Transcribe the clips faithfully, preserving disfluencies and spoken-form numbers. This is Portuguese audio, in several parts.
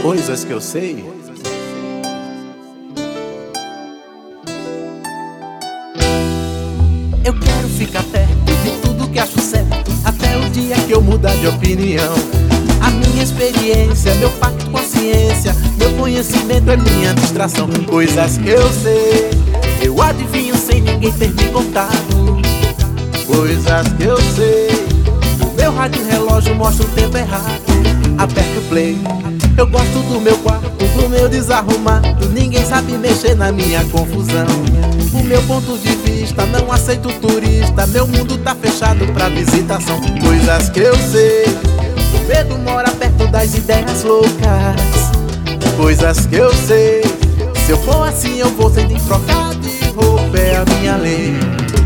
Coisas que eu sei. Eu quero ficar perto de tudo que acho certo, até o dia que eu mudar de opinião. A minha experiência, meu pacto com a ciência, meu conhecimento é minha distração. Coisas que eu sei, eu adivinho sem ninguém ter me contado. Coisas que eu sei, meu rádio relógio mostra o tempo errado. Aperto o play, eu gosto do meu quarto, do meu desarrumado. Ninguém sabe mexer na minha confusão. O meu ponto de vista, não aceito turista. Meu mundo tá fechado pra visitação. Coisas que eu sei, o medo mora perto das ideias loucas. Coisas que eu sei, se eu for assim eu vou sem trocar de roupa, é a minha lei.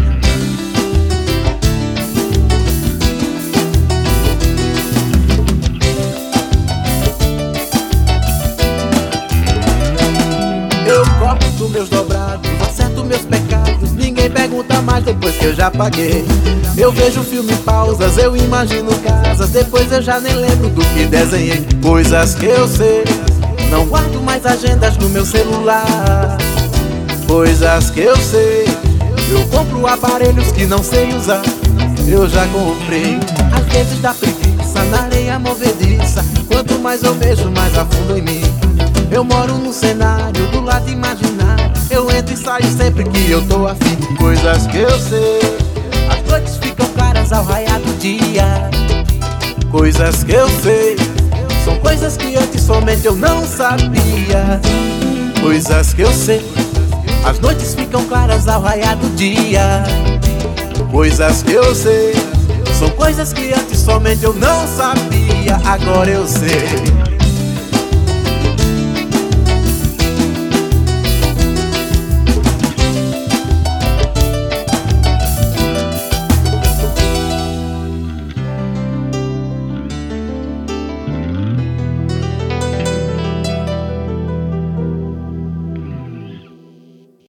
Eu corto meus dobrados, acerto meus pecados. Ninguém pergunta mais depois que eu já paguei. Eu vejo filme em pausas, eu imagino casas. Depois eu já nem lembro do que desenhei. Coisas que eu sei, não guardo mais agendas no meu celular. Coisas que eu sei, eu compro aparelhos que não sei usar. Eu já comprei, às vezes dá preguiça na areia movediça. Quanto mais eu vejo, mais afundo em mim. Eu moro num cenário do lado imaginário. Eu entro e saio sempre que eu tô afim. Coisas que eu sei, as noites ficam claras ao raiar do dia. Coisas que eu sei, são coisas que antes somente eu não sabia. Coisas que eu sei, as noites ficam claras ao raiar do dia. Coisas que eu sei, são coisas que antes somente eu não sabia. Agora eu sei.